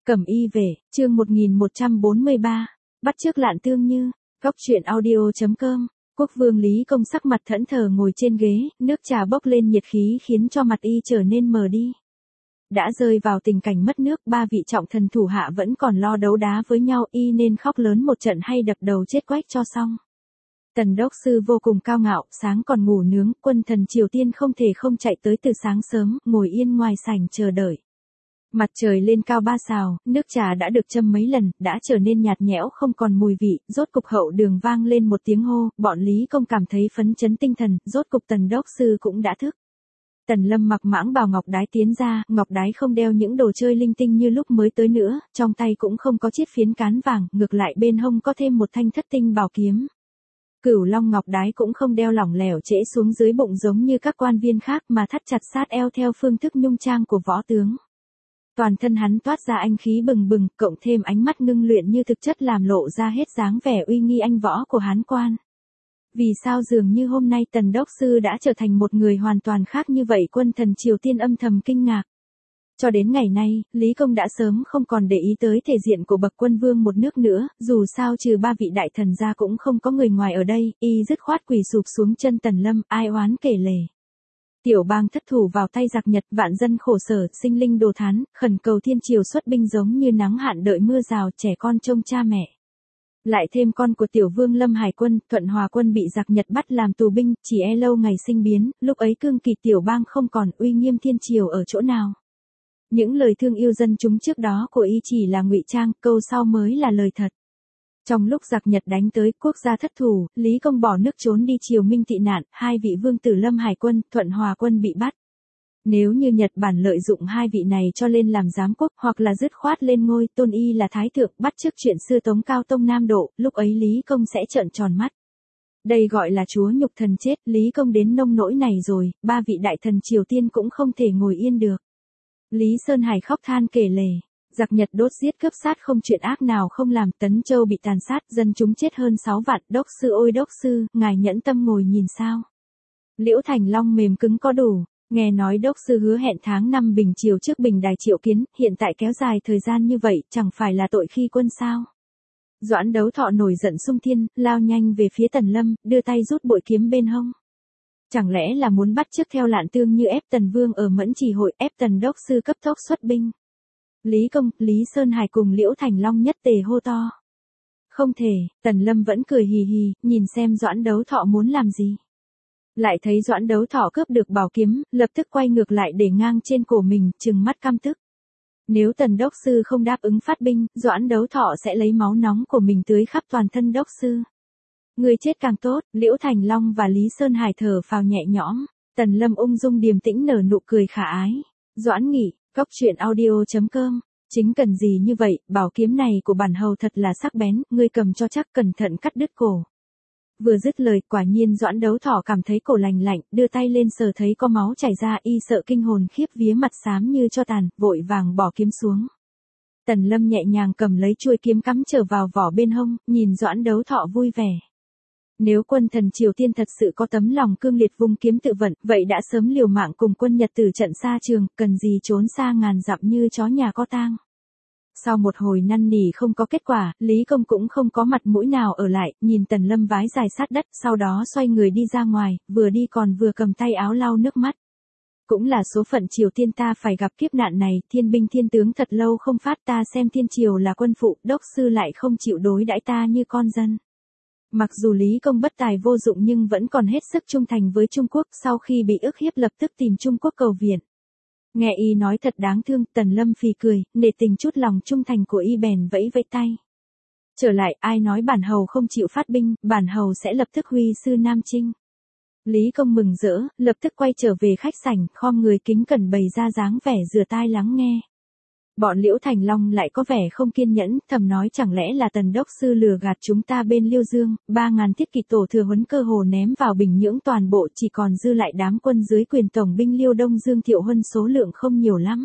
Cẩm y về, chương 1143, bắt chước Lạn Tương Như, góc truyện audio.com. Quốc vương Lý Công sắc mặt thẫn thờ ngồi trên ghế, nước trà bốc lên nhiệt khí khiến cho mặt y trở nên mờ đi. Đã rơi vào tình cảnh mất nước, ba vị trọng thần thủ hạ vẫn còn lo đấu đá với nhau, y nên khóc lớn một trận hay đập đầu chết quách cho xong. Tần đốc sư vô cùng cao ngạo, sáng còn ngủ nướng, quân thần Triều Tiên không thể không chạy tới từ sáng sớm, ngồi yên ngoài sảnh chờ đợi. Mặt trời lên cao 3 sào, nước trà đã được châm mấy lần, đã trở nên nhạt nhẽo không còn mùi vị, rốt cục hậu đường vang lên một tiếng hô, bọn Lý Công cảm thấy phấn chấn tinh thần, rốt cục Tần đốc sư cũng đã thức. Tần Lâm mặc mãng bào ngọc đái tiến ra, ngọc đái không đeo những đồ chơi linh tinh như lúc mới tới nữa, trong tay cũng không có chiếc phiến cán vàng, ngược lại bên hông có thêm một thanh thất tinh bảo kiếm. Cửu long ngọc đái cũng không đeo lỏng lẻo trễ xuống dưới bụng giống như các quan viên khác mà thắt chặt sát eo theo phương thức nhung trang của võ tướng. Toàn thân hắn toát ra anh khí bừng bừng, cộng thêm ánh mắt ngưng luyện như thực chất làm lộ ra hết dáng vẻ uy nghi anh võ của Hán quan. Vì sao dường như hôm nay Tần đốc sư đã trở thành một người hoàn toàn khác như vậy, quân thần Triều Tiên âm thầm kinh ngạc. Cho đến ngày nay, Lý Công đã sớm không còn để ý tới thể diện của bậc quân vương một nước nữa, dù sao trừ ba vị đại thần ra cũng không có người ngoài ở đây, y dứt khoát quỳ sụp xuống chân Tần Lâm, ai oán kể lể. Tiểu bang thất thủ vào tay giặc Nhật, vạn dân khổ sở, sinh linh đồ thán, khẩn cầu thiên triều xuất binh giống như nắng hạn đợi mưa rào, trẻ con trông cha mẹ. Lại thêm con của tiểu vương Lâm Hải Quân, Thuận Hòa Quân bị giặc Nhật bắt làm tù binh, chỉ e lâu ngày sinh biến, lúc ấy cương kỳ tiểu bang không còn, uy nghiêm thiên triều ở chỗ nào. Những lời thương yêu dân chúng trước đó của y chỉ là ngụy trang, câu sau mới là lời thật. Trong lúc giặc Nhật đánh tới, quốc gia thất thủ, Lý Công bỏ nước trốn đi Triều Minh tị nạn, hai vị vương tử Lâm Hải Quân, Thuận Hòa Quân bị bắt. Nếu như Nhật Bản lợi dụng hai vị này cho lên làm giám quốc, hoặc là dứt khoát lên ngôi, tôn y là thái thượng, bắt chước chuyện xưa Tống Cao Tông Nam Độ, lúc ấy Lý Công sẽ trợn tròn mắt. Đây gọi là chúa nhục thần chết, Lý Công đến nông nỗi này rồi, ba vị đại thần Triều Tiên cũng không thể ngồi yên được. Lý Sơn Hải khóc than kể lể. Giặc Nhật đốt giết cướp sát không chuyện ác nào không làm, Tấn Châu bị tàn sát, dân chúng chết hơn 6 vạn, đốc sư ôi đốc sư, ngài nhẫn tâm ngồi nhìn sao. Liễu Thành Long mềm cứng có đủ, nghe nói đốc sư hứa hẹn tháng 5 bình triều trước bình đài triệu kiến, hiện tại kéo dài thời gian như vậy, chẳng phải là tội khi quân sao. Doãn Đấu Thọ nổi giận sung thiên, lao nhanh về phía Tần Lâm, đưa tay rút bội kiếm bên hông. Chẳng lẽ là muốn bắt chước theo Lạn Tương Như ép Tần Vương ở Mẫn Chỉ hội, ép Tần đốc sư cấp tốc xuất binh. Lý Công, Lý Sơn Hải cùng Liễu Thành Long nhất tề hô to. Không thể, Tần Lâm vẫn cười hì hì, nhìn xem Doãn Đấu Thọ muốn làm gì. Lại thấy Doãn Đấu Thọ cướp được bảo kiếm, lập tức quay ngược lại để ngang trên cổ mình, trừng mắt căm tức. Nếu Tần đốc sư không đáp ứng phát binh, Doãn Đấu Thọ sẽ lấy máu nóng của mình tưới khắp toàn thân đốc sư. Người chết càng tốt, Liễu Thành Long và Lý Sơn Hải thở phào nhẹ nhõm. Tần Lâm ung dung điềm tĩnh nở nụ cười khả ái. Doãn Nghị, góc truyện audio.com. Chính cần gì như vậy, bảo kiếm này của bản hầu thật là sắc bén, ngươi cầm cho chắc, cẩn thận cắt đứt cổ. Vừa dứt lời, quả nhiên Doãn Đấu Thọ cảm thấy cổ lành lạnh, đưa tay lên sờ thấy có máu chảy ra, y sợ kinh hồn khiếp vía, mặt xám như cho tàn, vội vàng bỏ kiếm xuống. Tần Lâm nhẹ nhàng cầm lấy chuôi kiếm cắm trở vào vỏ bên hông, nhìn Doãn Đấu Thọ vui vẻ. Nếu quân thần Triều Tiên thật sự có tấm lòng cương liệt vung kiếm tự vận, vậy đã sớm liều mạng cùng quân Nhật tử trận xa trường, cần gì trốn xa ngàn dặm như chó nhà có tang. Sau một hồi năn nỉ không có kết quả, Lý Công cũng không có mặt mũi nào ở lại, nhìn Tần Lâm vái dài sát đất, sau đó xoay người đi ra ngoài, vừa đi còn vừa cầm tay áo lau nước mắt. Cũng là số phận Triều Tiên ta phải gặp kiếp nạn này, thiên binh thiên tướng thật lâu không phát, ta xem thiên triều là quân phụ, đốc sư lại không chịu đối đãi ta như con dân. Mặc dù Lý Công bất tài vô dụng nhưng vẫn còn hết sức trung thành với Trung Quốc, sau khi bị ức hiếp lập tức tìm Trung Quốc cầu viện. Nghe y nói thật đáng thương, Tần Lâm phì cười, nể tình chút lòng trung thành của y bèn vẫy vẫy tay. Trở lại, ai nói bản hầu không chịu phát binh, bản hầu sẽ lập tức huy sư Nam Chinh. Lý Công mừng rỡ, lập tức quay trở về khách sảnh, khom người kính cẩn bày ra dáng vẻ rửa tai lắng nghe. Bọn Liễu Thành Long lại có vẻ không kiên nhẫn, thầm nói chẳng lẽ là Tần đốc sư lừa gạt chúng ta bên Liêu Dương, 3.000 thiết kỵ tổ thừa huấn cơ hồ ném vào Bình Nhưỡng toàn bộ, chỉ còn dư lại đám quân dưới quyền tổng binh Liêu Đông Dương Thiệu Huân số lượng không nhiều lắm.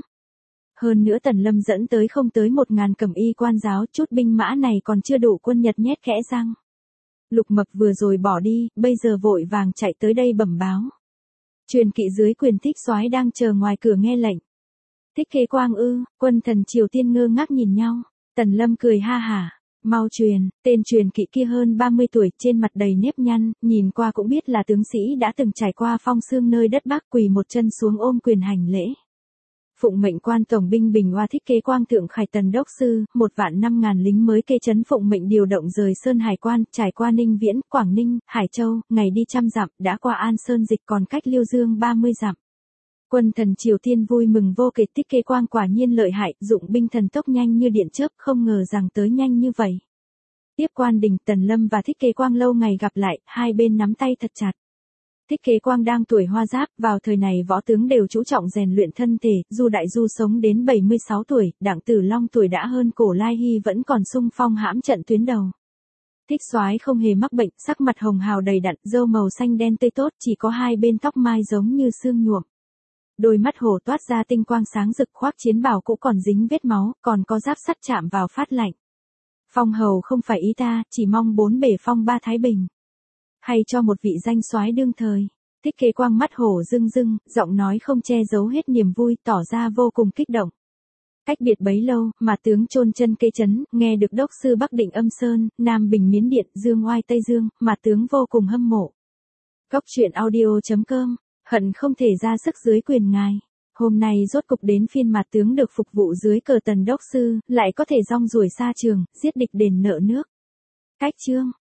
Hơn nữa Tần Lâm dẫn tới không tới 1.000 cẩm y quan giáo, chút binh mã này còn chưa đủ quân Nhật nhét kẽ răng. Lục Mập vừa rồi bỏ đi, bây giờ vội vàng chạy tới đây bẩm báo. Truyền kỵ dưới quyền Thích Soái đang chờ ngoài cửa nghe lệnh. Thích Kế Quang ư? Quân thần Triều Tiên ngơ ngác nhìn nhau. Tần Lâm cười ha hả. Mau truyền, tên truyền kỵ kia hơn 30 tuổi, trên mặt đầy nếp nhăn, nhìn qua cũng biết là tướng sĩ đã từng trải qua phong sương nơi đất Bắc, quỳ một chân xuống ôm quyền hành lễ. Phụng mệnh quan tổng binh Bình Oa Thích Kế Quang thượng khải tần đốc sư, 1.500.000 lính mới kê trấn phụng mệnh điều động rời Sơn Hải Quan, trải qua Ninh Viễn, Quảng Ninh, Hải Châu, ngày đi 100 dặm, đã qua An Sơn Dịch còn cách Liêu Dương 30 dặm. Quân thần Triều Tiên vui mừng vô kể, Thích Kế Quang quả nhiên lợi hại, dụng binh thần tốc nhanh như điện chớp, không ngờ rằng tới nhanh như vậy. Tiếp quan đình, Tần Lâm và Thích Kế Quang lâu ngày gặp lại, hai bên nắm tay thật chặt. Thích Kế Quang đang tuổi hoa giáp, vào thời này võ tướng đều chú trọng rèn luyện thân thể, Du Đại Du sống đến 76 tuổi, Đặng Tử Long tuổi đã hơn, Cổ Lai Hy vẫn còn xung phong hãm trận tuyến đầu. Thích Soái không hề mắc bệnh, sắc mặt hồng hào đầy đặn, râu màu xanh đen tươi tốt, chỉ có hai bên tóc mai giống như xương nhuộm. Đôi mắt hổ toát ra tinh quang sáng rực, khoác chiến bào cũ còn dính vết máu, còn có giáp sắt chạm vào phát lạnh. Phong hầu không phải ý ta, chỉ mong bốn bể phong ba thái bình. Hay cho một vị danh soái đương thời. Thích Kế Quang mắt hổ rưng rưng, giọng nói không che giấu hết niềm vui, tỏ ra vô cùng kích động. Cách biệt bấy lâu, mà tướng chôn chân kê trấn, nghe được đốc sư Bắc Định Âm Sơn, Nam Bình Miến Điện, Dương Oai Tây Dương, mà tướng vô cùng hâm mộ. Góc truyện audio.com, hận không thể ra sức dưới quyền ngài. Hôm nay rốt cục đến phiên mà tướng được phục vụ dưới cờ tần đốc sư, lại có thể rong ruổi xa trường, giết địch đền nợ nước. Cách chương